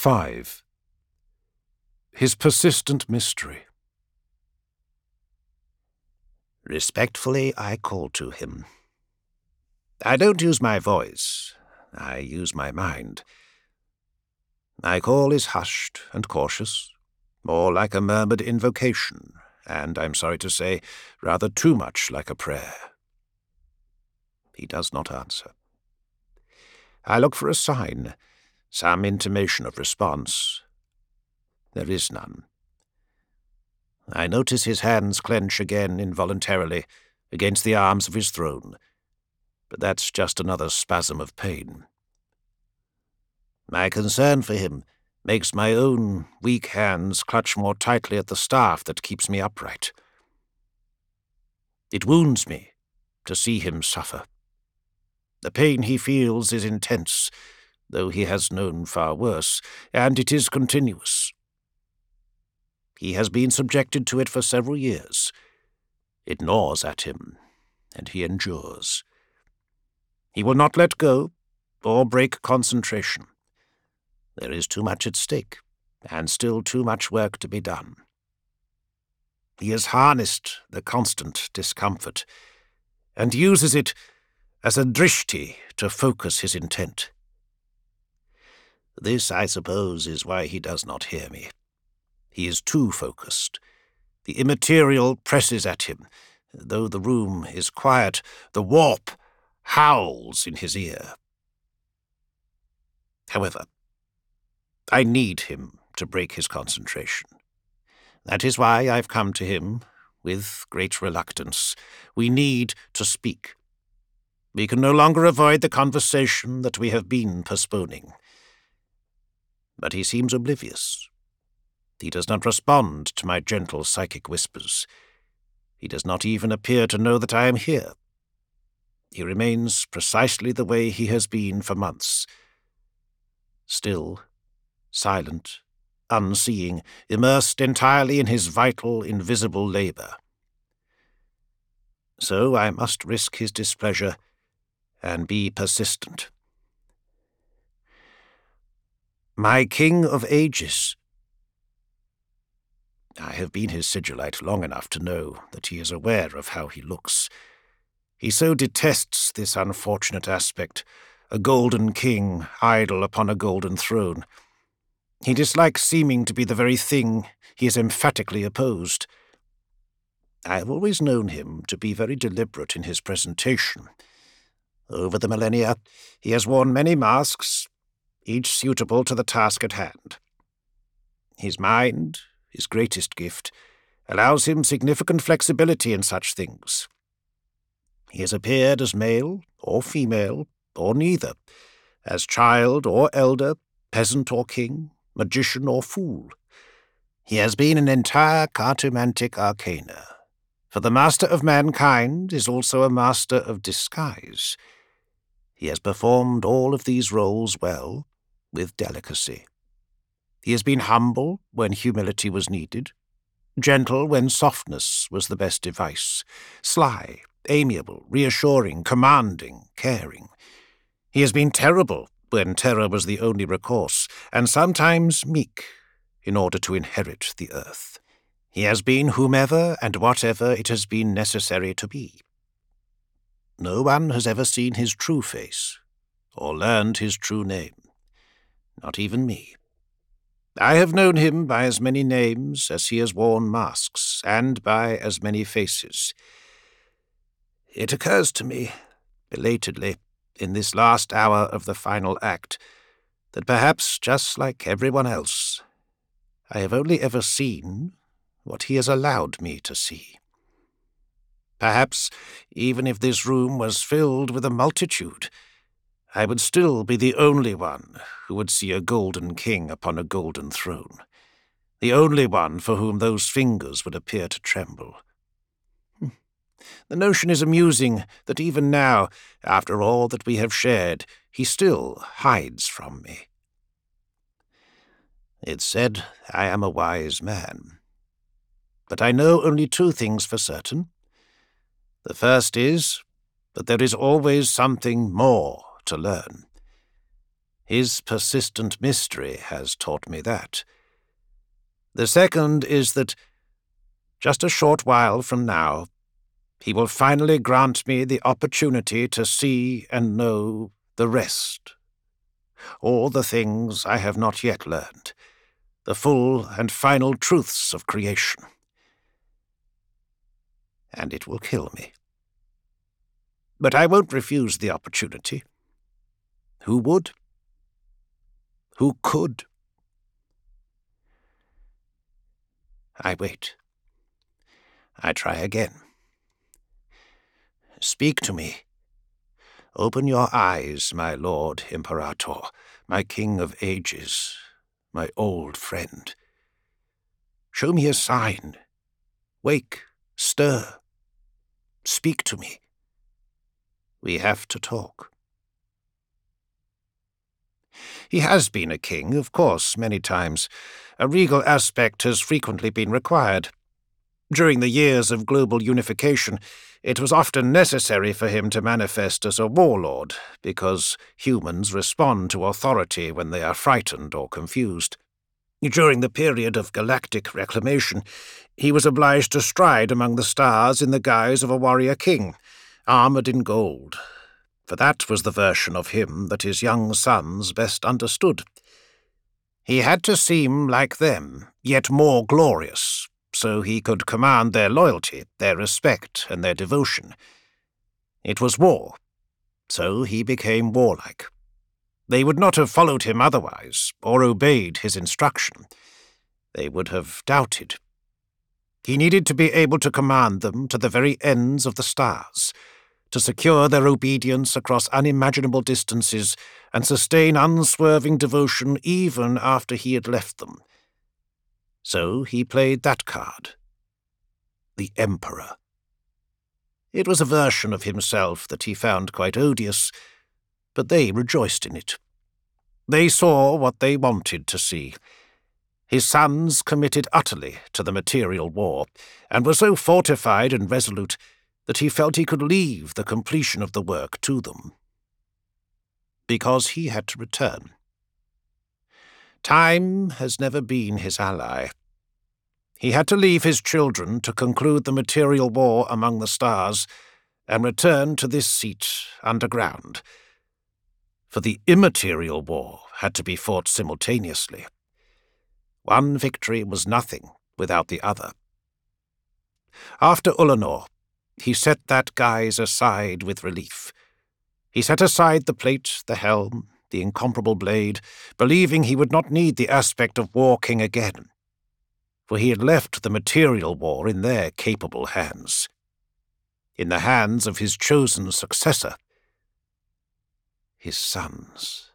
5. His persistent mystery. Respectfully, I call to him. I don't use my voice. I use my mind. My call is hushed and cautious, more like a murmured invocation, and, I'm sorry to say, rather too much like a prayer. He does not answer. I look for a sign, some intimation of response. There is none. I notice his hands clench again involuntarily against the arms of his throne, but that's just another spasm of pain. My concern for him makes my own weak hands clutch more tightly at the staff that keeps me upright. It wounds me to see him suffer. The pain he feels is intense, though he has known far worse, and it is continuous. He has been subjected to it for several years. It gnaws at him, and he endures. He will not let go or break concentration. There is too much at stake, and still too much work to be done. He has harnessed the constant discomfort, and uses it as a drishti to focus his intent. This, I suppose, is why he does not hear me. He is too focused. The immaterial presses at him. Though the room is quiet, the warp howls in his ear. However, I need him to break his concentration. That is why I've come to him with great reluctance. We need to speak. We can no longer avoid the conversation that we have been postponing. But he seems oblivious. He does not respond to my gentle psychic whispers. He does not even appear to know that I am here. He remains precisely the way he has been for months. Still, silent, unseeing, immersed entirely in his vital, invisible labor. So I must risk his displeasure and be persistent. My king of ages. I have been his sigillite long enough to know that he is aware of how he looks. He so detests this unfortunate aspect, a golden king idle upon a golden throne. He dislikes seeming to be the very thing he is emphatically opposed. I have always known him to be very deliberate in his presentation. Over the millennia, he has worn many masks, each suitable to the task at hand. His mind, his greatest gift, allows him significant flexibility in such things. He has appeared as male or female, or neither, as child or elder, peasant or king, magician or fool. He has been an entire cartomantic arcana, for the master of mankind is also a master of disguise. He has performed all of these roles well, with delicacy. He has been humble when humility was needed, gentle when softness was the best device, sly, amiable, reassuring, commanding, caring. He has been terrible when terror was the only recourse, and sometimes meek in order to inherit the earth. He has been whomever and whatever it has been necessary to be. No one has ever seen his true face, or learned his true name. Not even me. I have known him by as many names as he has worn masks, and by as many faces. It occurs to me, belatedly, in this last hour of the final act, that perhaps, just like everyone else, I have only ever seen what he has allowed me to see. Perhaps, even if this room was filled with a multitude, I would still be the only one who would see a golden king upon a golden throne, the only one for whom those fingers would appear to tremble. The notion is amusing that even now, after all that we have shared, he still hides from me. It's said I am a wise man, but I know only two things for certain. The first is that there is always something more to learn. His persistent mystery has taught me that. The second is that, just a short while from now, he will finally grant me the opportunity to see and know the rest, all the things I have not yet learned, the full and final truths of creation. And it will kill me. But I won't refuse the opportunity. Who would? Who could? I wait. I try again. Speak to me. Open your eyes, my Lord Imperator, my King of Ages, my old friend. Show me a sign. Wake, stir. Speak to me. We have to talk. He has been a king, of course, many times. A regal aspect has frequently been required. During the years of global unification, it was often necessary for him to manifest as a warlord, because humans respond to authority when they are frightened or confused. During the period of galactic reclamation, he was obliged to stride among the stars in the guise of a warrior king, armoured in gold, for that was the version of him that his young sons best understood. He had to seem like them, yet more glorious, so he could command their loyalty, their respect, and their devotion. It was war, so he became warlike. They would not have followed him otherwise, or obeyed his instruction. They would have doubted. He needed to be able to command them to the very ends of the stars, to secure their obedience across unimaginable distances and sustain unswerving devotion even after he had left them. So he played that card. The Emperor. It was a version of himself that he found quite odious, but they rejoiced in it. They saw what they wanted to see. His sons committed utterly to the material war, and were so fortified and resolute that he felt he could leave the completion of the work to them. Because he had to return. Time has never been his ally. He had to leave his children to conclude the material war among the stars and return to this seat underground. For the immaterial war had to be fought simultaneously. One victory was nothing without the other. After Ulanor, he set that guise aside with relief. He set aside the plate, the helm, the incomparable blade, believing he would not need the aspect of War King again, for he had left the material war in their capable hands, in the hands of his chosen successor, his sons.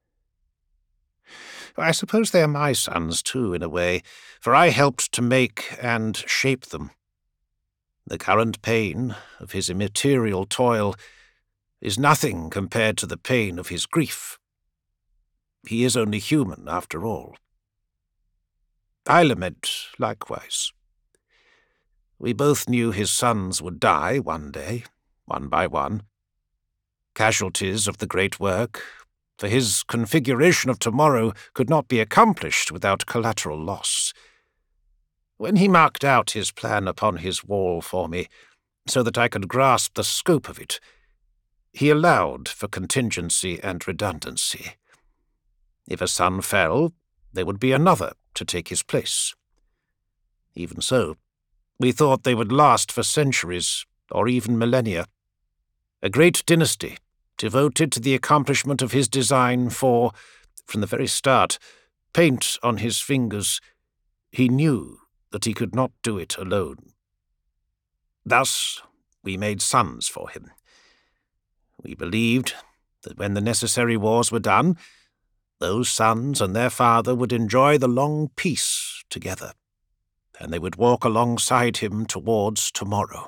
I suppose they are my sons, too, in a way, for I helped to make and shape them. The current pain of his immaterial toil is nothing compared to the pain of his grief. He is only human, after all. I lament likewise. We both knew his sons would die one day, one by one. Casualties of the great work, for his configuration of tomorrow could not be accomplished without collateral loss. When he marked out his plan upon his wall for me, so that I could grasp the scope of it, he allowed for contingency and redundancy. If a son fell, there would be another to take his place. Even so, we thought they would last for centuries, or even millennia. A great dynasty, devoted to the accomplishment of his design for, from the very start, paint on his fingers. He knew that he could not do it alone. Thus, we made sons for him. We believed that when the necessary wars were done, those sons and their father would enjoy the long peace together, and they would walk alongside him towards tomorrow.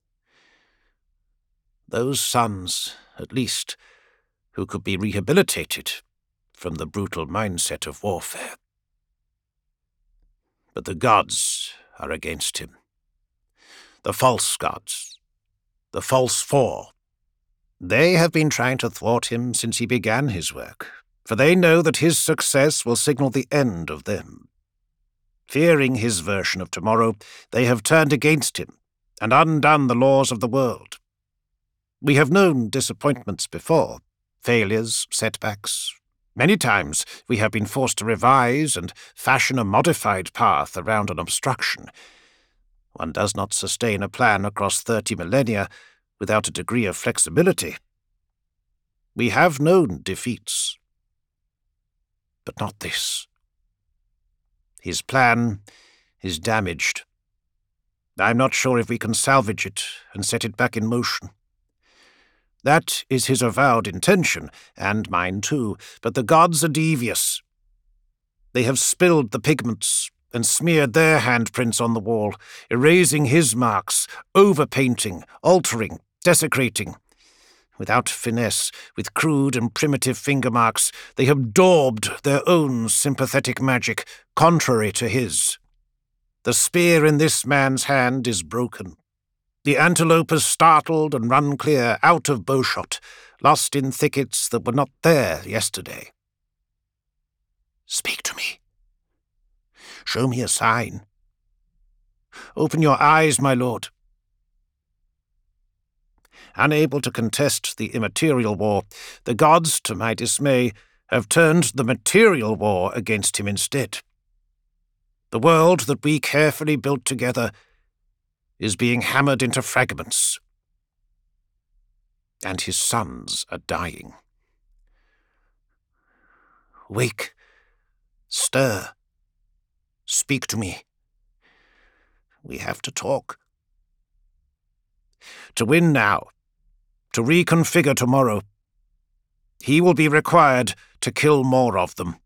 Those sons, at least, who could be rehabilitated from the brutal mindset of warfare. But the gods are against him. The false gods. The false four. They have been trying to thwart him since he began his work, for they know that his success will signal the end of them. Fearing his version of tomorrow, they have turned against him and undone the laws of the world. We have known disappointments before, failures, setbacks. Many times we have been forced to revise and fashion a modified path around an obstruction. One does not sustain a plan across 30 millennia without a degree of flexibility. We have known defeats, but not this. His plan is damaged. I'm not sure if we can salvage it and set it back in motion. That is his avowed intention, and mine too, but the gods are devious. They have spilled the pigments and smeared their handprints on the wall, erasing his marks, overpainting, altering, desecrating. Without finesse, with crude and primitive finger marks, they have daubed their own sympathetic magic, contrary to his. The spear in this man's hand is broken. The antelope has startled and run clear, out of bowshot, lost in thickets that were not there yesterday. Speak to me. Show me a sign. Open your eyes, my lord. Unable to contest the immaterial war, the gods, to my dismay, have turned the material war against him instead. The world that we carefully built together is being hammered into fragments, and his sons are dying. Wake, stir, speak to me. We have to talk. To win now, to reconfigure tomorrow, he will be required to kill more of them.